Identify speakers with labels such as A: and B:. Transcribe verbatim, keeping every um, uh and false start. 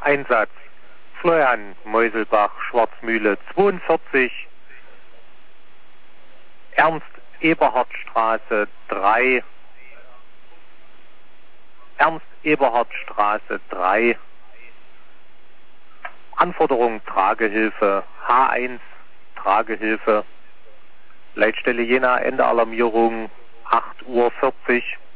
A: Einsatz Florian Meuselbach, Schwarzmühle zweiundvierzig, Ernst-Eberhard-Straße drei, Ernst-Eberhard-Straße drei, Anforderung Tragehilfe H eins, Tragehilfe, Leitstelle Jena, Ende Alarmierung acht Uhr vierzig.